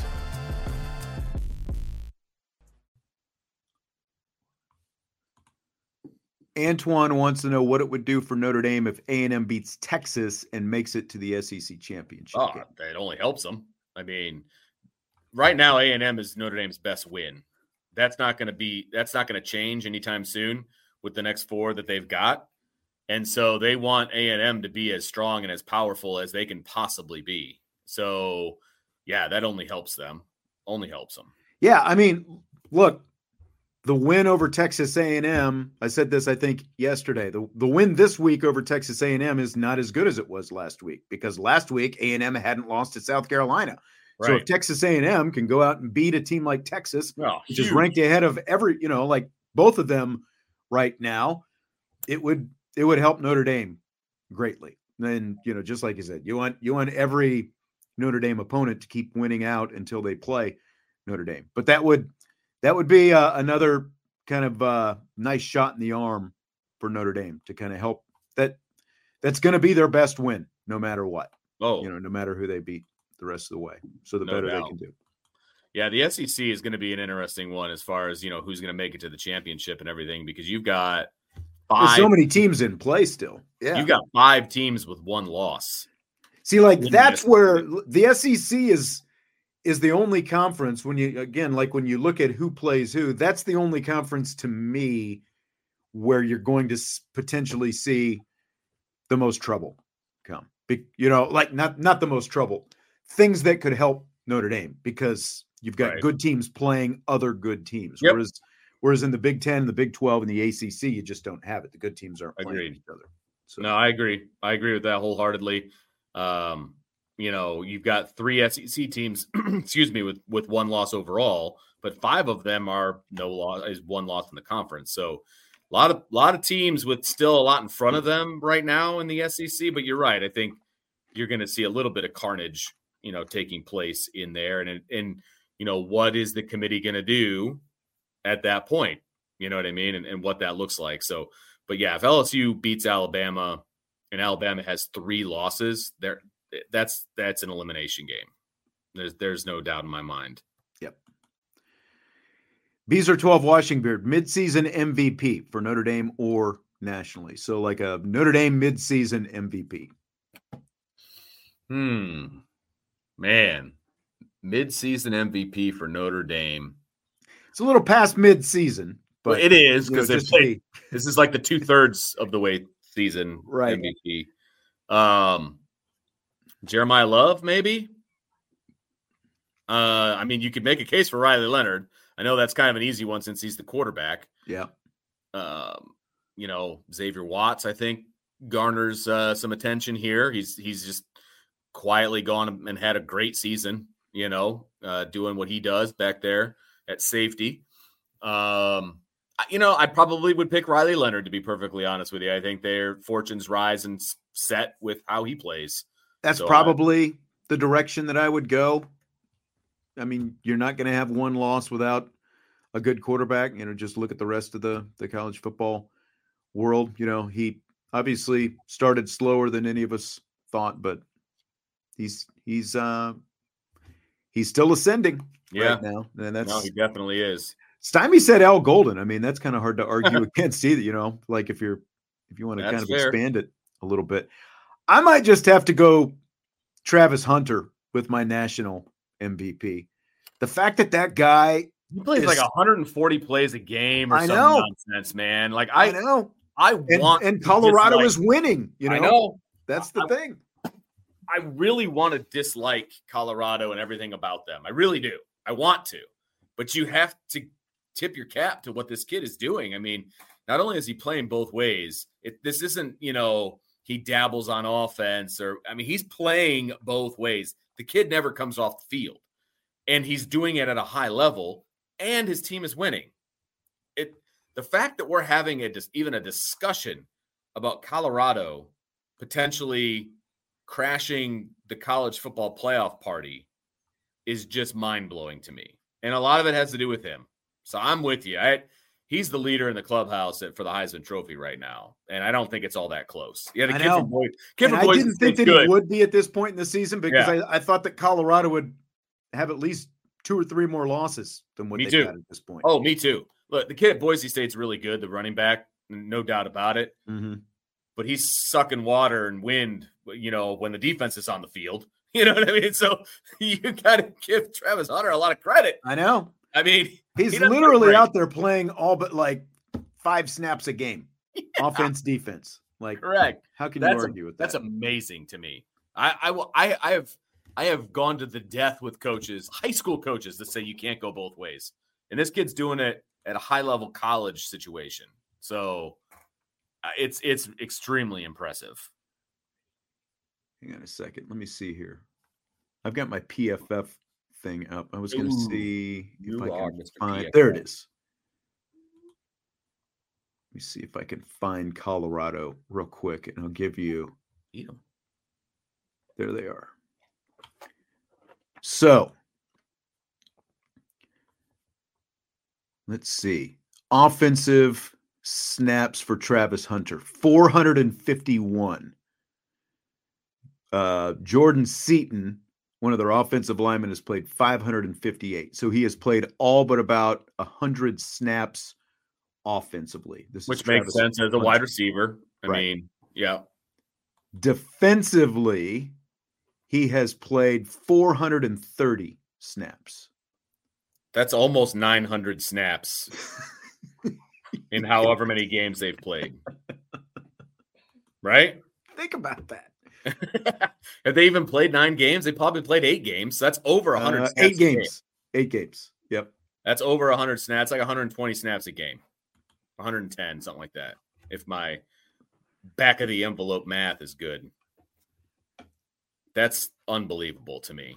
Antoine wants to know what it would do for Notre Dame if A and M beats Texas and makes it to the S E C championship Oh, game. it only helps them. I mean, right now A and M is Notre Dame's best win. That's not going to be that's not going to change anytime soon with the next four that they've got. And so they want A and M to be as strong and as powerful as they can possibly be. So, yeah, that only helps them. Only helps them. Yeah, I mean, look, the win over Texas A and M, I said this, I think, yesterday. The, the win this week over Texas A and M is not as good as it was last week because last week A and M hadn't lost to South Carolina. Right. So if Texas A and M can go out and beat a team like Texas, oh, which is ranked ahead of every, you know, like both of them right now, it would it would help Notre Dame greatly. And, you know, just like you said, you want you want every Notre Dame opponent to keep winning out until they play Notre Dame. But that would That would be uh, another kind of uh, nice shot in the arm for Notre Dame to kind of help. That that's going to be their best win, no matter what. Oh, you know, no matter who they beat the rest of the way. So the no better doubt. they can do. Yeah, the S E C is going to be an interesting one as far as, you know, who's going to make it to the championship and everything, because you've got five. There's so many teams in play still. Yeah, you've got five teams with one loss. See, like that's where the S E C is. is the only conference when you, again, like when you look at who plays who, that's the only conference to me where you're going to potentially see the most trouble come. Be, you know, like not, not the most trouble, things that could help Notre Dame because you've got right. good teams playing other good teams. Yep. Whereas, whereas in the Big Ten, the Big twelve and the A C C, you just don't have it. The good teams aren't playing Agreed. each other. So. No, I agree. I agree with that wholeheartedly. Um, You know, you've got three S E C teams, excuse me, with, with one loss overall, but five of them are no loss, is one loss in the conference. So a lot of lot of teams with still a lot in front of them right now in the S E C. But you're right. I think you're going to see a little bit of carnage, you know, taking place in there. And, and you know, what is the committee going to do at that point? You know what I mean? And, and what that looks like. So, but yeah, if L S U beats Alabama and Alabama has three losses, they're, That's that's an elimination game. There's there's no doubt in my mind. Yep. Beezer twelve Washingbeard, midseason M V P for Notre Dame or nationally. So like a Notre Dame midseason M V P. Hmm. Man. Midseason M V P for Notre Dame. It's a little past midseason, but well, it is because you know, this is like the two thirds of the way season right. M V P. Um Jeremiah Love, maybe. Uh, I mean, you could make a case for Riley Leonard. I know that's kind of an easy one since he's the quarterback. Yeah. Um, you know, Xavier Watts, I think, garners uh, some attention here. He's he's just quietly gone and had a great season. You know, uh, doing what he does back there at safety. Um, you know, I probably would pick Riley Leonard, to be perfectly honest with you. I think their fortunes rise and set with how he plays. That's so probably I, the direction that I would go. I mean, you're not going to have one loss without a good quarterback. You know, just look at the rest of the, the college football world. You know, he obviously started slower than any of us thought, but he's he's uh, he's still ascending Yeah. right now. And that's No, he definitely is. Stymie said Al Golden. I mean, that's kind of hard to argue against either, you know, like if you're if you want to That's kind of fair. expand it a little bit. I might just have to go Travis Hunter with my national M V P. The fact that that guy He plays is- like one hundred forty plays a game or I some know. nonsense, man. Like I I, know. I And, want and to Colorado dislike- is winning, you know. I know. That's the I- thing. I really want to dislike Colorado and everything about them. I really do. I want to, but you have to tip your cap to what this kid is doing. I mean, not only is he playing both ways, it, this isn't, you know, he dabbles on offense or, I mean, he's playing both ways. The kid never comes off the field and he's doing it at a high level and his team is winning. It, the fact that we're having a, just even a discussion about Colorado potentially crashing the college football playoff party is just mind-blowing to me. And a lot of it has to do with him. So I'm with you. I, he's the leader in the clubhouse at, for the Heisman Trophy right now. And I don't think it's all that close. Yeah, the I kid know. from Boise, kid And from I Boise didn't think State's that good. he would be at this point in the season because Yeah. I, I thought that Colorado would have at least two or three more losses than what Me they too. got at this point. Oh, me too. Look, the kid at Boise State's really good, the running back, no doubt about it. Mm-hmm. But he's sucking water and wind, you know, when the defense is on the field. You know what I mean? So you got to give Travis Hunter a lot of credit. I know. I mean, He's he doesn't look literally great. out there playing all but like five snaps a game, offense, defense. Like, Correct. how can That's you a- argue with that? That's amazing to me. I, I will. I, I have. I have gone to the death with coaches, high school coaches, that say you can't go both ways, and this kid's doing it at a high level college situation. So uh, it's it's extremely impressive. Hang on a second. Let me see here. I've got my P F F thing up. I was going to Ooh, see if you I are can Mister find. P F F. There it is. Let me see if I can find Colorado real quick, and I'll give you. Eat 'em. There they are. So let's see. Offensive snaps for Travis Hunter, four hundred fifty-one. Uh, Jordan Seaton, one of their offensive linemen, has played five hundred fifty-eight. So he has played all but about one hundred snaps offensively. This Which is makes Travis sense as a Hunter. wide receiver. I Right. mean, yeah. Defensively, he has played four hundred thirty snaps. That's almost nine hundred snaps in however many games they've played. Right? Think about that. Have they even played nine games? They probably played eight games. So that's over one hundred Uh, snaps eight a game. games. Eight games. Yep. That's over one hundred snaps, like one hundred twenty snaps a game. one hundred ten, something like that. If my back of the envelope math is good. That's unbelievable to me.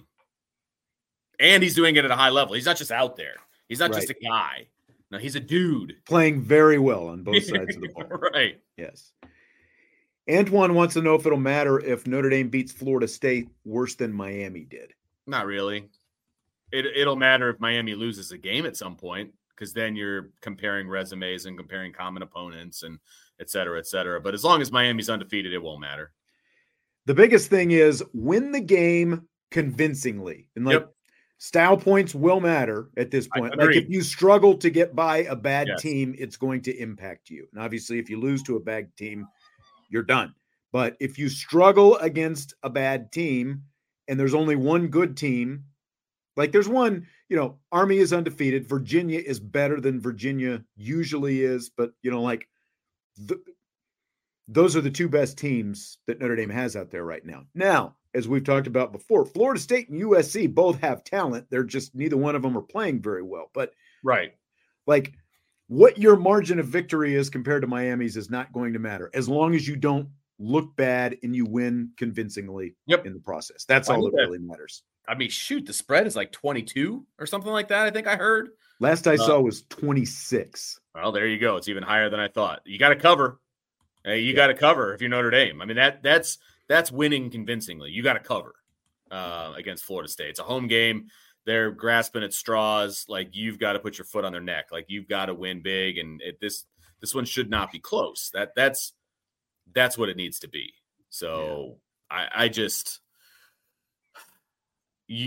And he's doing it at a high level. He's not just out there. He's not just a Right. guy. No, he's a dude. Playing very well on both sides of the ball. Right. Yes. Antoine wants to know if it'll matter if Notre Dame beats Florida State worse than Miami did. Not really. It, it'll matter if Miami loses a game at some point, because then you're comparing resumes and comparing common opponents and et cetera, et cetera. But as long as Miami's undefeated, it won't matter. The biggest thing is win the game convincingly. And like Yep. style points will matter at this I point. Like agree. if you struggle to get by a bad Yes. team, it's going to impact you. And obviously, if you lose to a bad team, you're done. But if you struggle against a bad team and there's only one good team, like there's one, you know, Army is undefeated. Virginia is better than Virginia usually is. But, you know, like the, those are the two best teams that Notre Dame has out there right now. Now, as we've talked about before, Florida State and U S C both have talent. They're just neither one of them are playing very well. But Right. like what your margin of victory is compared to Miami's is not going to matter as long as you don't look bad and you win convincingly Yep. in the process. That's I all think that that- really matters. I mean, shoot, the spread is like twenty-two or something like that. I think I heard. Last I Uh, saw was twenty-six. Well, there you go. It's even higher than I thought. You got to cover. Hey, you Yeah. got to cover if you're Notre Dame. I mean, that that's that's winning convincingly. You got to cover uh, against Florida State. It's a home game. They're grasping at straws. Like you've got to put your foot on their neck. Like you've got to win big. And it, this this one should not be close. That that's that's what it needs to be. So I, I just you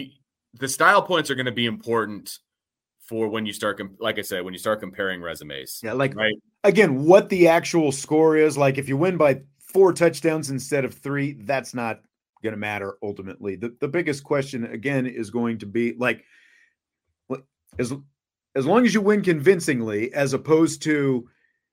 the style points are going to be important for when you start, like I said, when you start comparing resumes. Yeah, like right. Again, what the actual score is, like if you win by four touchdowns instead of three, that's not going to matter ultimately. The the biggest question again is going to be like, as as long as you win convincingly, as opposed to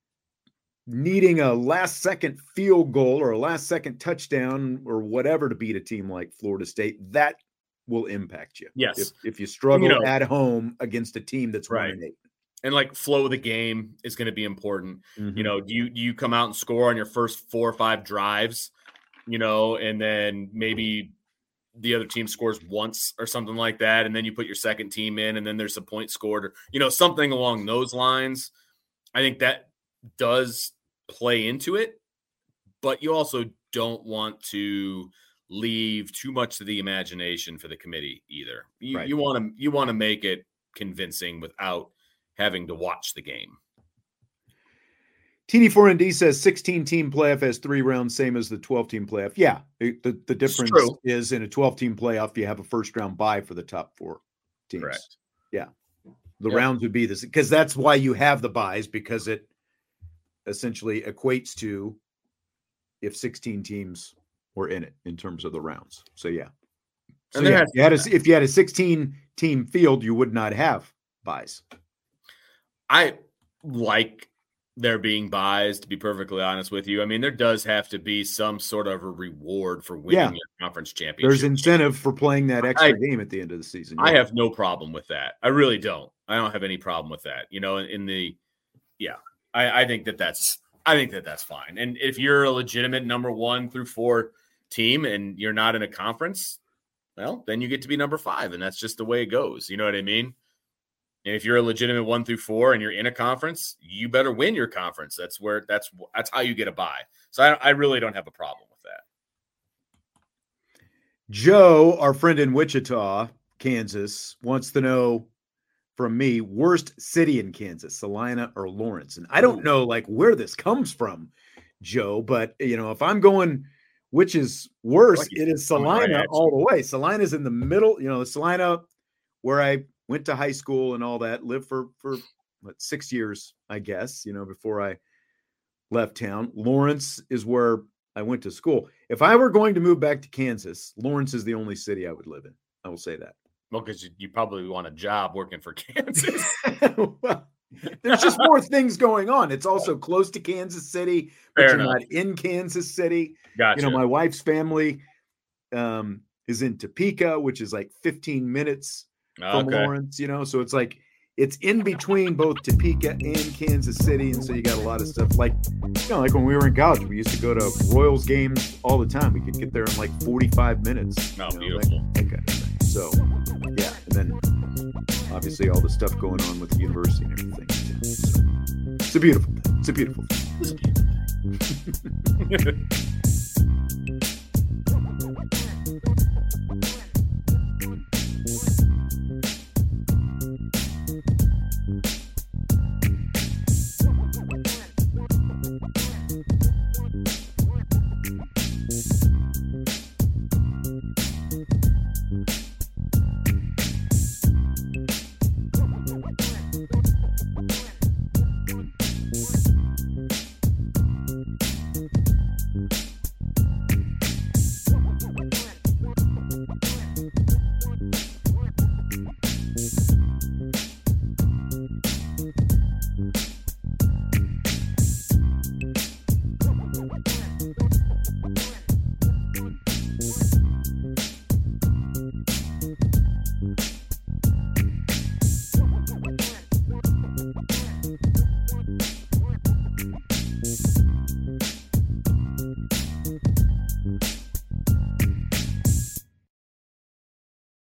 needing a last second field goal or a last second touchdown or whatever to beat a team like Florida State, that will impact you. Yes. If, if you struggle you know, at home against a team that's right. one and eight. And like flow of the game is going to be important. Mm-hmm. You know, do you, do you come out and score on your first four or five drives, you know, and then maybe the other team scores once or something like that. And then you put your second team in and then there's a point scored or, you know, something along those lines. I think that does play into it, but you also don't want to leave too much to the imagination for the committee either. You, right. you want to, you want to make it convincing without having to watch the game. T D four N D says sixteen team playoff has three rounds, same as the twelve team playoff. Yeah. It, the, the difference is in a twelve team playoff, you have a first round bye for the top four teams. Correct. Yeah. The yep. rounds would be this because that's why you have the buys, because it essentially equates to if sixteen teams were in it in terms of the rounds. So yeah. So yeah, has, you had a, if you had a sixteen team field, you would not have buys. I like there being buys, to be perfectly honest with you. I mean, there does have to be some sort of a reward for winning yeah. your conference championship. There's incentive for playing that extra I, game at the end of the season. Yeah. I have no problem with that. I really don't. I don't have any problem with that. You know, in, in the, yeah, I, I think that that's, I think that that's fine. And if you're a legitimate number one through four team and you're not in a conference, well, then you get to be number five. And that's just the way it goes. You know what I mean? And if you're a legitimate one through four and you're in a conference, you better win your conference. That's where that's that's how you get a bye. So I, I really don't have a problem with that. Joe, our friend in Wichita, Kansas, wants to know from me, worst city in Kansas, Salina or Lawrence? And I don't know like where this comes from, Joe, but you know, if I'm going which is worse, like it is Salina right all the way. Salina's in the middle, you know, Salina where I went to high school and all that, lived for, for what, six years, I guess, you know, before I left town. Lawrence is where I went to school. If I were going to move back to Kansas, Lawrence is the only city I would live in. I will say that. Well, because you, you probably want a job working for Kansas. Well, there's just more things going on. It's also close to Kansas City, but Fair you're enough. not in Kansas City. Gotcha. You know, my wife's family um, is in Topeka, which is like fifteen minutes from okay. Lawrence, you know, so it's like it's in between both Topeka and Kansas City, and so you got a lot of stuff like, you know, like when we were in college, we used to go to Royals games all the time. We could get there in like forty-five minutes. Oh, you know, beautiful. That, that kind of thing. So, yeah, and then obviously all the stuff going on with the university and everything. So, it's a beautiful thing. It's a beautiful thing.